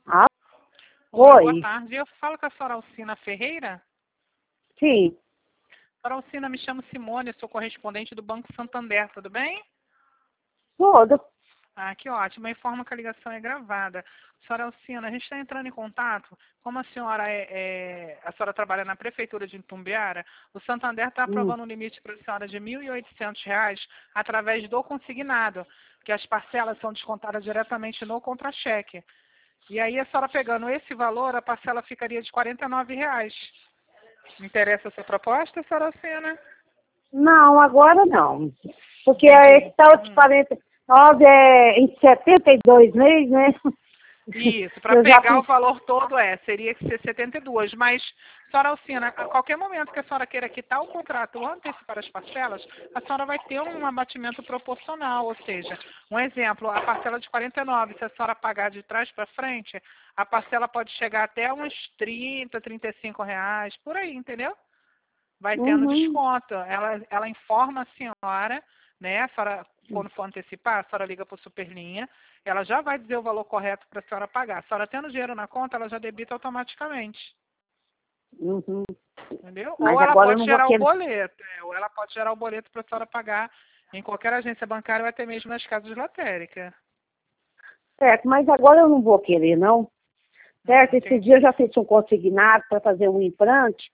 Ah, Oi, boa oi. tarde. Eu falo com a senhora Alcina Ferreira. Sim, Senhora Alcina, me chamo Simone, sou correspondente do Banco Santander, tudo bem? tudo. Ah, que ótimo. Informo que a ligação é gravada. Senhora Alcina, a gente está entrando em contato. Como a senhora a senhora trabalha na Prefeitura de Itumbiara, o Santander está Hum. aprovando um limite para a senhora de R$ 1.800 através do consignado, que as parcelas são descontadas diretamente no contra-cheque. E aí, a senhora pegando esse valor, a parcela ficaria de R$ 49. Interessa a sua proposta, senhora Alcina? Não, agora não. Porque esse Entendi. tal de 49 é em 72 meses, né? Isso, para Eu já pegar o fiz. valor todo seria que ser 72, mas, senhora Alcina, a qualquer momento que a senhora queira quitar o contrato ou antecipar as parcelas, a senhora vai ter um abatimento proporcional, ou seja, um exemplo, a parcela de 49, se a senhora pagar de trás para frente, a parcela pode chegar até uns 30, R$ 35, por aí, entendeu? Vai tendo Uhum. desconto. Ela informa a senhora, né? A senhora, quando for antecipar, a senhora liga para o Superlinha, ela já vai dizer o valor correto para a senhora pagar. A senhora tendo dinheiro na conta, ela já debita automaticamente. Uhum. Entendeu? Mas Ou ela agora eu pode não vou gerar o querer. boleto, ou ela pode gerar o boleto para a senhora pagar em qualquer agência bancária ou até mesmo nas casas lotéricas. Certo, mas agora eu não vou querer, não. Certo? Esse dia eu Entendi. já fiz um consignado para fazer um implante.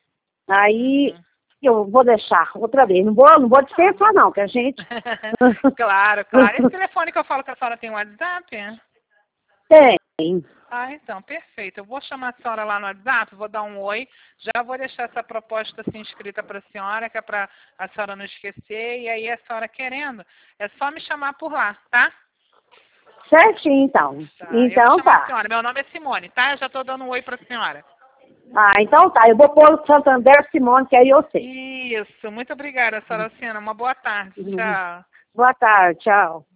Aí Uhum. eu vou deixar outra vez. Não vou Tá bom. dispensar, não, que a gente. Claro, claro. Esse telefone que eu falo que a senhora tem WhatsApp? Tem. Ah, então, perfeito. Eu vou chamar a senhora lá no WhatsApp, vou dar um oi, já vou deixar essa proposta assim escrita para a senhora, que é para a senhora não esquecer, e aí a senhora querendo, é só me chamar por lá, tá? Certinho, então. Tá, eu vou Então chamar a tá. senhora. Meu nome é Simone, tá? Eu já estou dando um oi para a senhora. Ah, então tá. Eu vou pôr o Santander Simone, que aí eu sei. Isso, muito obrigada, senhora Alcina. Uma boa tarde. Uhum. Tchau. Boa tarde, tchau.